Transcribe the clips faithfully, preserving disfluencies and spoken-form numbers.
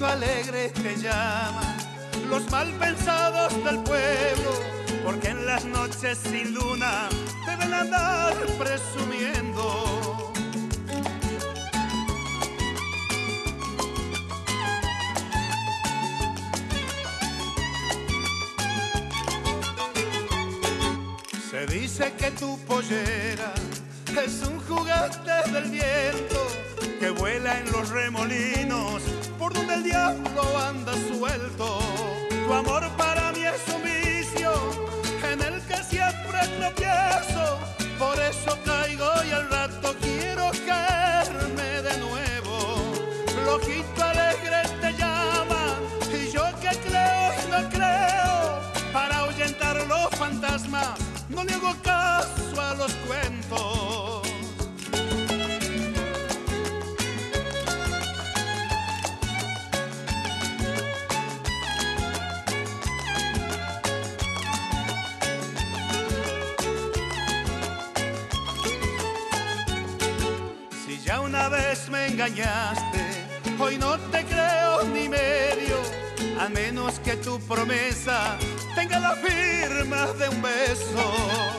ojito alegre te llaman los mal pensados del pueblo, porque en las noches sin luna deben andar presumiendo. Se dice que tu pollera es un juguete del viento que vuela en los remolinos por donde el diablo anda suelto. Tu amor para mí es un vicio en el que siempre tropiezo, por eso caigo y al rato quiero caerme de nuevo. Loquito alegre te llama y yo que creo y no creo, para ahuyentar los fantasmas no le hago caso a los cuentos. Si ya una vez me engañaste, hoy no te creo ni medio, a menos que tu promesa tenga la firma de un beso.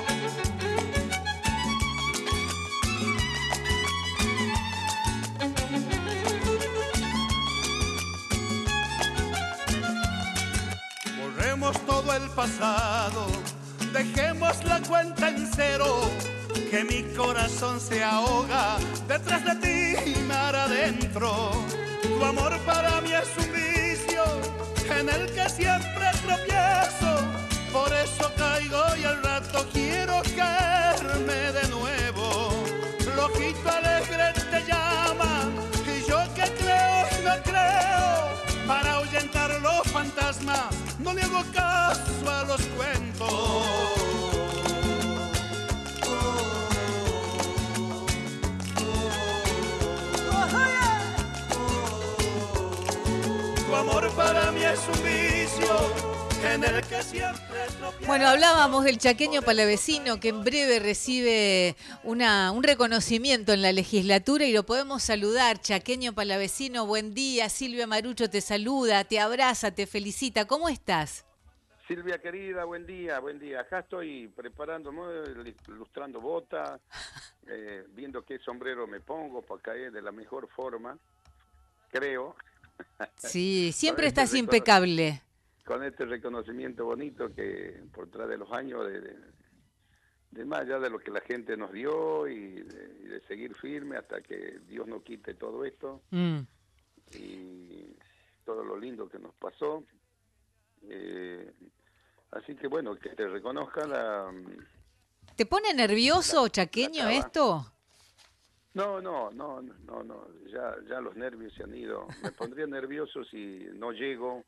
Borremos todo el pasado, dejemos la cuenta en cero, que mi corazón se ahoga detrás de ti, mar adentro. Tu amor para mí es un vicio en el que siempre tropiezo, por eso caigo y al rato quiero caerme de nuevo. Loquito alegre te llama y yo que creo y no creo, para ahuyentar los fantasmas no le hago caso a los cuentos. Tu amor para mí es un vicio en el que siempre tropiezo. Bueno, hablábamos del chaqueño palavecino que en breve recibe una, un reconocimiento en la legislatura y lo podemos saludar. Chaqueño palavecino, buen día. Silvia Marucho te saluda, te abraza, te felicita. ¿Cómo estás? Silvia querida, buen día, buen día. Acá estoy preparándome, ilustrando botas, eh, viendo qué sombrero me pongo para caer de la mejor forma, creo. Sí, siempre este estás impecable. Con este reconocimiento bonito que por tras de los años, de, de, de más allá de lo que la gente nos dio y de, y de seguir firme hasta que Dios nos quite todo esto Mm. y todo lo lindo que nos pasó. Eh, así que bueno, que te reconozca la... ¿Te pone nervioso, la, chaqueño, la esto? No, no, no, no, no, ya, ya los nervios se han ido. Me pondría nervioso si no llego,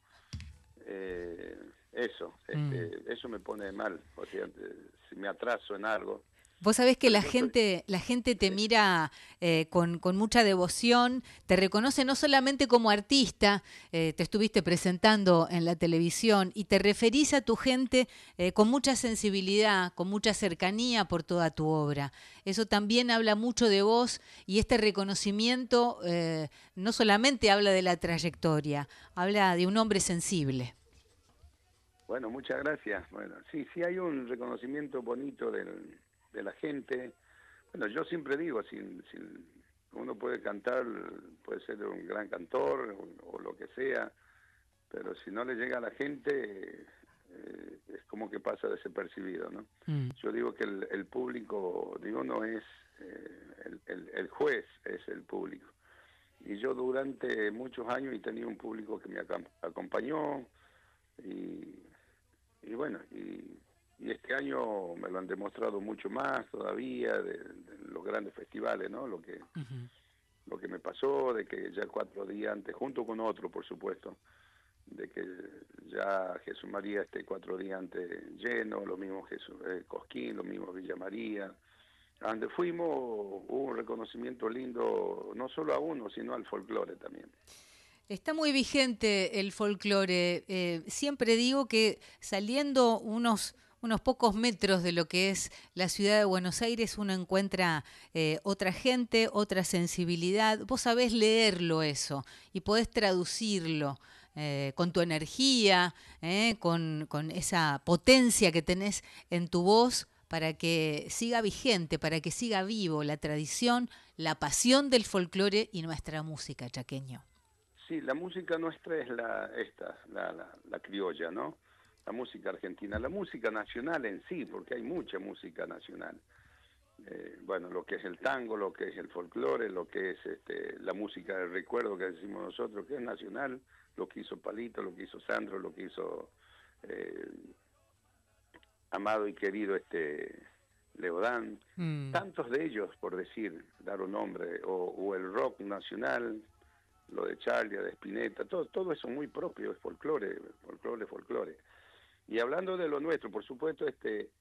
eh, eso, este, mm. eso me pone mal, o sea, si me atraso en algo. Vos sabés que la gente, la gente te mira eh, con, con mucha devoción, te reconoce no solamente como artista, eh, te estuviste presentando en la televisión y te referís a tu gente eh, con mucha sensibilidad, con mucha cercanía por toda tu obra. Eso también habla mucho de vos y este reconocimiento eh, no solamente habla de la trayectoria, habla de un hombre sensible. Bueno, muchas gracias. Bueno, sí, sí hay un reconocimiento bonito del... de la gente. Bueno, yo siempre digo, si, si uno puede cantar, puede ser un gran cantor o, o lo que sea, pero si no le llega a la gente, eh, es como que pasa desapercibido, ¿no? Mm. Yo digo que el, el público, digo, no es, eh, el, el, el juez es el público. Y yo durante muchos años he tenido un público que me acompañó y, y bueno, y Y este año me lo han demostrado mucho más todavía, de, de los grandes festivales, ¿no? Lo que, uh-huh. lo que me pasó, de que ya cuatro días antes, junto con otro, por supuesto, de que ya Jesús María esté cuatro días antes lleno, lo mismo Jesús, eh, Cosquín, lo mismo Villa María. A donde fuimos hubo un reconocimiento lindo, no solo a uno, sino al folclore también. Está muy vigente el folclore. Eh, siempre digo que saliendo unos... unos pocos metros de lo que es la ciudad de Buenos Aires, uno encuentra eh, otra gente, otra sensibilidad. Vos sabés leerlo eso y podés traducirlo eh, con tu energía, eh, con, con esa potencia que tenés en tu voz para que siga vigente, para que siga vivo la tradición, la pasión del folclore y nuestra música, chaqueño. Sí, la música nuestra es la esta, la, la, la criolla, ¿no? La música argentina, la música nacional en sí, porque hay mucha música nacional. Eh, bueno, lo que es el tango, lo que es el folclore, lo que es este, la música del recuerdo que decimos nosotros, que es nacional, lo que hizo Palito, lo que hizo Sandro, lo que hizo eh, amado y querido este Leodán, mm. tantos de ellos, por decir, dar un nombre, o, o el rock nacional, lo de Charlie, de Spinetta, todo, todo eso muy propio, es folclore, folclore, folclore. Y hablando de lo nuestro, por supuesto, este,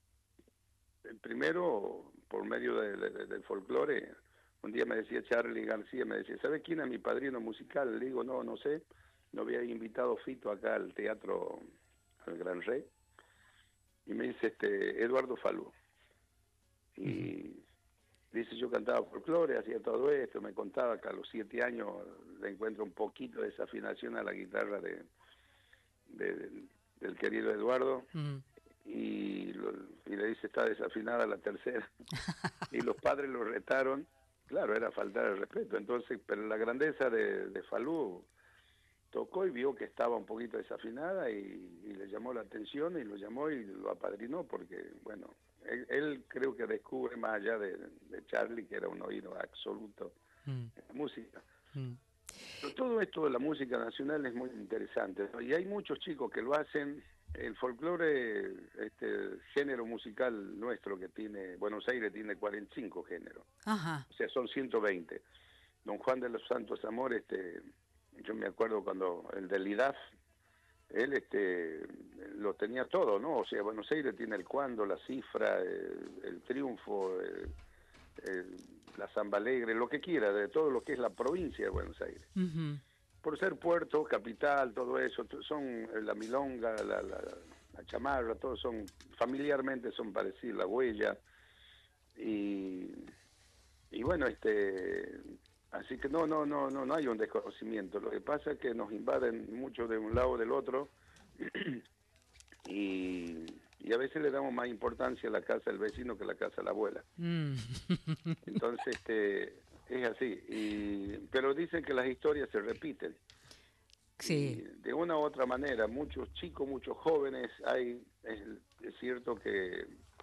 primero, por medio de, de, del folclore, un día me decía Charlie García, me decía, ¿sabe quién es mi padrino musical? Le digo, no, no sé, no había invitado Fito acá al teatro, al Gran Rey, y me dice, este, Eduardo Falú. Y uh-huh. dice, yo cantaba folclore, hacía todo esto, me contaba que a los siete años le encuentro un poquito de desafinación a la guitarra de, de, de del querido Eduardo, uh-huh. y, lo, y le dice, está desafinada la tercera, y los padres lo retaron, claro, era faltar el respeto, entonces, pero la grandeza de, de Falú tocó y vio que estaba un poquito desafinada y, y le llamó la atención y lo llamó y lo apadrinó, porque, bueno, él, él creo que descubre más allá de, de Charlie, que era un oído absoluto mm. en la música. Mm. Pero todo esto de la música nacional es muy interesante, ¿no? Y hay muchos chicos que lo hacen. El folclore, este género musical nuestro que tiene, Buenos Aires tiene cuarenta y cinco géneros, Ajá. o sea, son ciento veinte. Don Juan de los Santos Amores, este, yo me acuerdo cuando el del I D A F, él este lo tenía todo, ¿no? O sea, Buenos Aires tiene el cuando, la cifra, el, el triunfo, el, el, la Zamba Alegre, lo que quiera, de todo lo que es la provincia de Buenos Aires. Uh-huh. Por ser puerto, capital, todo eso, son la milonga, la, la, la chamarra, todos son, familiarmente son parecidos, la huella, y, y bueno, este, así que no, no, no, no, no hay un desconocimiento, lo que pasa es que nos invaden mucho de un lado o del otro, y... y a veces le damos más importancia a la casa del vecino que a la casa de la abuela. Mm. Entonces, este, es así. Y, pero dicen que las historias se repiten. Sí. Y de una u otra manera, muchos chicos, muchos jóvenes, hay, es, es cierto que,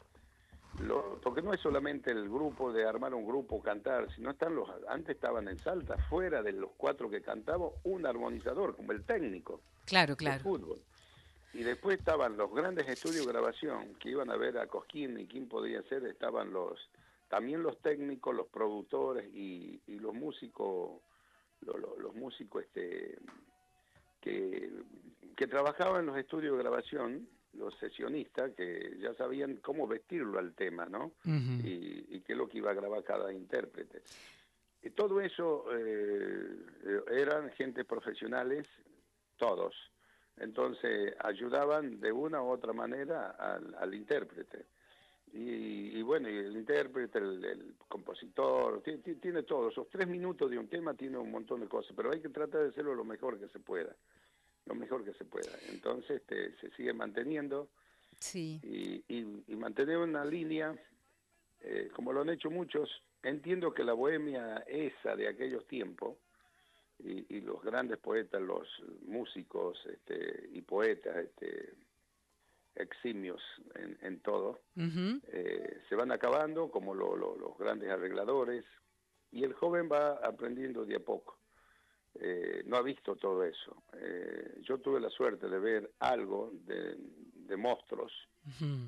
lo, porque no es solamente el grupo de armar un grupo, cantar, sino están los, antes estaban en Salta, fuera de los cuatro que cantaban, un armonizador, como el técnico. Claro, claro. De fútbol. Y después estaban los grandes estudios de grabación que iban a ver a Cosquín y quién podía ser, estaban los también los técnicos, los productores y, y los músicos, los, los, los músicos este que, que trabajaban en los estudios de grabación, los sesionistas, que ya sabían cómo vestirlo al tema, ¿no? Uh-huh. y, y qué es lo que iba a grabar cada intérprete. Y todo eso eh, eran gente profesionales, todos. Entonces ayudaban de una u otra manera al, al intérprete. Y, y bueno, y el intérprete, el, el compositor, tiene, tiene todo. Esos tres minutos de un tema tiene un montón de cosas, pero hay que tratar de hacerlo lo mejor que se pueda. Lo mejor que se pueda. Entonces este, se sigue manteniendo. Sí. Y, y, y mantener una línea, eh, como lo han hecho muchos. Entiendo que la bohemia esa de aquellos tiempos, Y, y los grandes poetas, los músicos este, y poetas este, eximios en, en todo, uh-huh. eh, se van acabando como lo, lo, los grandes arregladores, y el joven va aprendiendo de a poco. Eh, no ha visto todo eso. Eh, yo tuve la suerte de ver algo de, de monstruos. Uh-huh.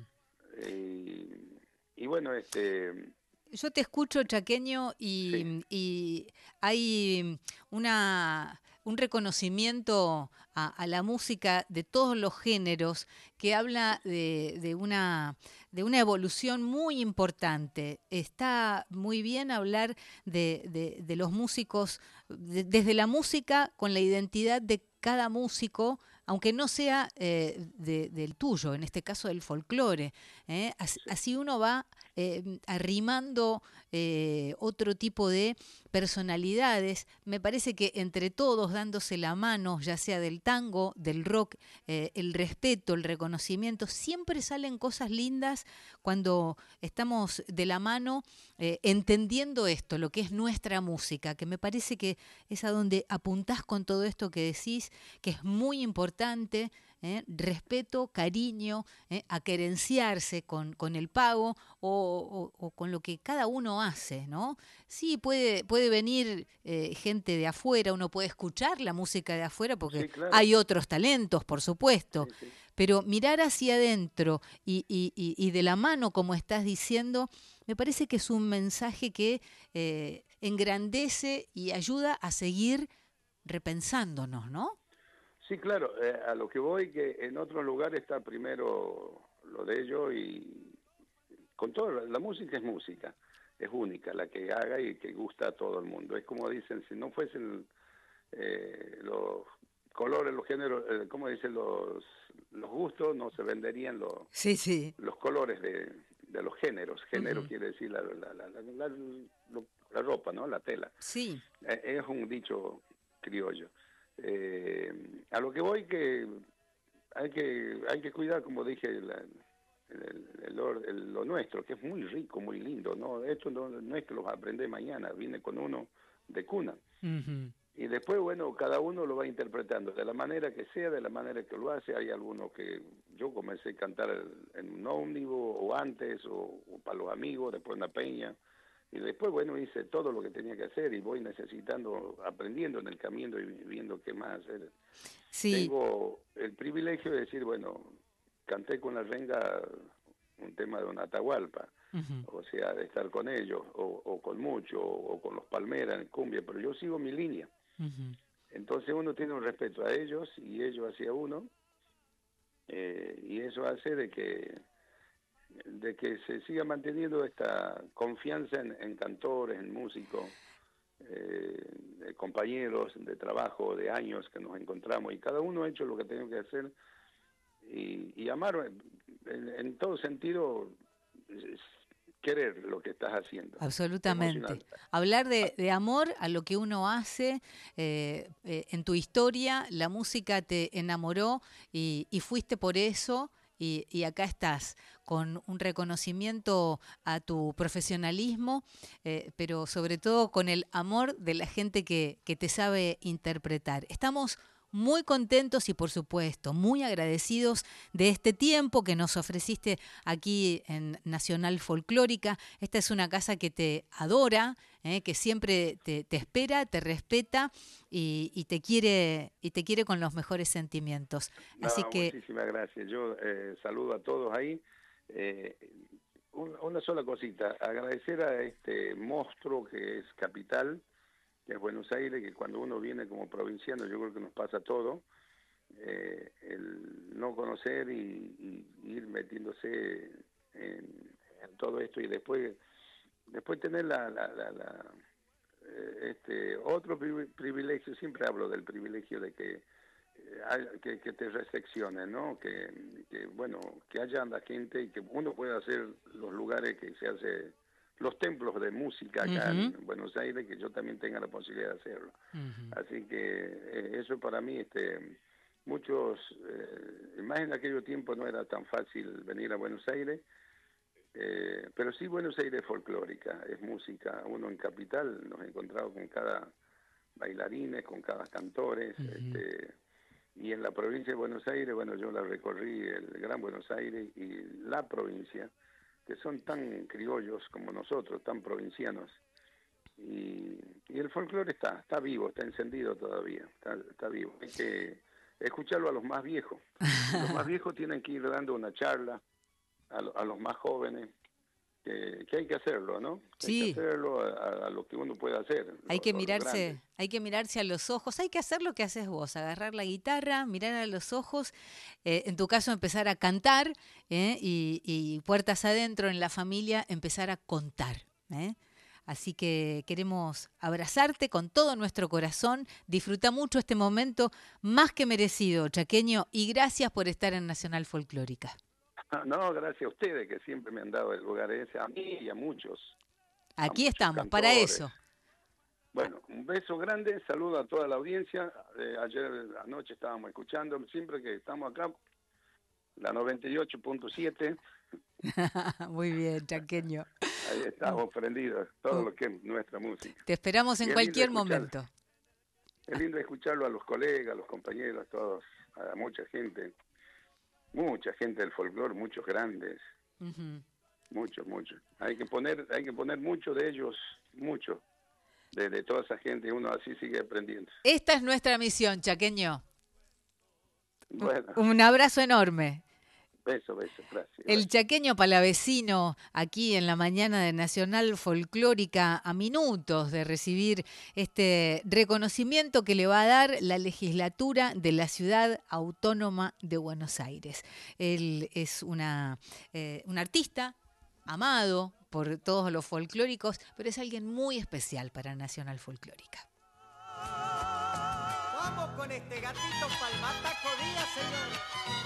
y, y bueno, este... Yo te escucho, chaqueño, y, sí. y hay una, un reconocimiento a, a la música de todos los géneros que habla de, de, una, de una evolución muy importante. Está muy bien hablar de, de, de los músicos, de, desde la música con la identidad de cada músico, aunque no sea eh, de, del tuyo, en este caso del folclore. ¿eh? Así, así uno va eh, arrimando eh, otro tipo de personalidades. Me parece que entre todos, dándose la mano, ya sea del tango, del rock, eh, el respeto, el reconocimiento, siempre salen cosas lindas cuando estamos de la mano eh, entendiendo esto, lo que es nuestra música, que me parece que es a donde apuntás con todo esto que decís, que es muy importante. ¿eh? Respeto, cariño, ¿eh? Aquerenciarse con, con el pago o, o, o con lo que cada uno hace, ¿no? Sí, puede, puede venir eh, gente de afuera, uno puede escuchar la música de afuera porque Sí, claro. hay otros talentos, por supuesto, Sí, sí. pero mirar hacia adentro y, y, y, y de la mano, como estás diciendo, me parece que es un mensaje que eh, engrandece y ayuda a seguir repensándonos, ¿no? Sí, claro, eh, a lo que voy, que en otros lugares está primero lo de ellos y con todo, la, la música es música, es única, la que haga y que gusta a todo el mundo. Es como dicen, si no fuesen eh, los colores, los géneros, eh, como dicen, los, los gustos, no se venderían los, sí, sí. los colores de, de los géneros. Género Uh-huh. quiere decir la, la, la, la, la, la, la ropa, ¿no? La tela. Sí. Eh, es un dicho criollo. Eh, a lo que voy que hay que hay que cuidar, como dije, la, el, el, el, lo nuestro, que es muy rico, muy lindo, ¿no? Esto no, no es que los aprende mañana, viene con uno de cuna. Uh-huh. Y después, bueno, cada uno lo va interpretando de la manera que sea, de la manera que lo hace. Hay algunos que yo comencé a cantar en un ómnibus o antes, o, o para los amigos, después en la peña. Y después, bueno, hice todo lo que tenía que hacer y voy necesitando, aprendiendo en el camino y viendo qué más hacer. Sí. Tengo el privilegio de decir, bueno, canté con la renga un tema de una Atahualpa, uh-huh. o sea, de estar con ellos, o, o con mucho, o, o con los Palmeras en cumbia, pero yo sigo mi línea. Uh-huh. Entonces uno tiene un respeto a ellos y ellos hacia uno, eh, y eso hace de que de que se siga manteniendo esta confianza en, en cantores, en músicos, eh, compañeros de trabajo de años que nos encontramos y cada uno ha hecho lo que tenía que hacer y, y amar en, en todo sentido, es querer lo que estás haciendo. Absolutamente. Hablar de, de amor a lo que uno hace. Eh, eh, en tu historia la música te enamoró y, y fuiste por eso. Y, y acá estás, con un reconocimiento a tu profesionalismo, eh, pero sobre todo con el amor de la gente que, que te sabe interpretar. Estamos muy contentos y, por supuesto, muy agradecidos de este tiempo que nos ofreciste aquí en Nacional Folclórica. Esta es una casa que te adora, eh, que siempre te, te espera, te respeta y, y te quiere y te quiere con los mejores sentimientos. No, Así que muchísimas gracias. Yo eh, saludo a todos ahí. Eh, un, una sola cosita, agradecer a este monstruo que es Capital, que es Buenos Aires, que cuando uno viene como provinciano, yo creo que nos pasa todo, eh, el no conocer y, y ir metiéndose en, en todo esto y después después tener la, la, la, la eh, este otro privilegio, siempre hablo del privilegio de que Que, que te recepcionen, ¿no? Que, que, bueno, que haya la gente y que uno pueda hacer los lugares que se hace, los templos de música acá uh-huh. en Buenos Aires, que yo también tenga la posibilidad de hacerlo. Uh-huh. Así que eh, eso para mí, este, muchos, eh, más en aquellos tiempos no era tan fácil venir a Buenos Aires, eh, pero sí Buenos Aires es folclórica, es música. Uno en Capital nos ha encontrado con cada bailarines, con cada cantores, uh-huh. este, y en la provincia de Buenos Aires, bueno, yo la recorrí, el Gran Buenos Aires y la provincia, que son tan criollos como nosotros, tan provincianos. Y, y el folclore está, está vivo, está encendido todavía, está, está vivo. Hay que escucharlo a los más viejos. Los más viejos tienen que ir dando una charla a, a los más jóvenes, que, que hay que hacerlo, ¿no? Sí. Hay que hacerlo a, a lo que uno puede hacer. Hay lo, que lo, mirarse, hay que mirarse a los ojos, hay que hacer lo que haces vos, agarrar la guitarra, mirar a los ojos, eh, en tu caso empezar a cantar, eh, y, y puertas adentro en la familia empezar a contar, ¿eh? Así que queremos abrazarte con todo nuestro corazón. Disfruta mucho este momento más que merecido, chaqueño, y gracias por estar en Nacional Folclórica. No, gracias a ustedes que siempre me han dado el lugar ese, a mí y a muchos. Aquí a muchos estamos, cantores. para eso. Bueno, un beso grande, saludo a toda la audiencia. Eh, ayer anoche estábamos escuchando, siempre que estamos acá, la noventa y ocho punto siete. Muy bien, chaqueño. Ahí estamos prendidos, todo lo que es nuestra música. Te esperamos en cualquier escuchar, momento. Es lindo escucharlo a los colegas, a los compañeros, a todos, a mucha gente, mucha gente del folclore, muchos grandes, uh-huh. muchos, muchos. Hay que poner, hay que poner mucho de ellos, mucho, de, de toda esa gente, y uno así sigue aprendiendo. Esta es nuestra misión, chaqueño. Bueno. Un abrazo enorme. Beso, beso, gracias. El chaqueño palavecino, aquí en la mañana de Nacional Folclórica, a minutos de recibir este reconocimiento que le va a dar la legislatura de la Ciudad Autónoma de Buenos Aires. Él es una, eh, un artista amado por todos los folclóricos, pero es alguien muy especial para Nacional Folclórica. Vamos con este gatito palmataco día, señor.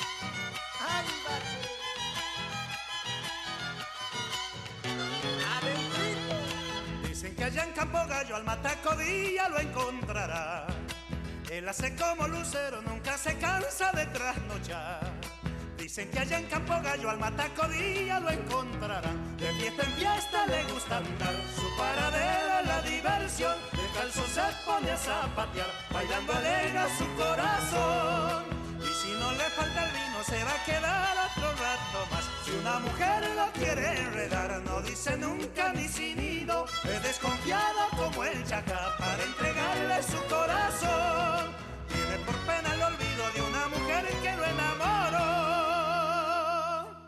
Dicen que allá en Campo Gallo al matacodilla lo encontrará. Él hace como lucero, nunca se cansa de trasnochar. Dicen que allá en Campo Gallo al matacodilla lo encontrará. De fiesta en fiesta le gusta andar, su paradero es la diversión. De calzo se pone a zapatear, bailando alegra su corazón. Y si no le falta el vino se va a quedar otro rato más. Si una mujer lo quiere enredar, no dice nunca ni sin ido. Es desconfiado como el chacá para entregarle su corazón.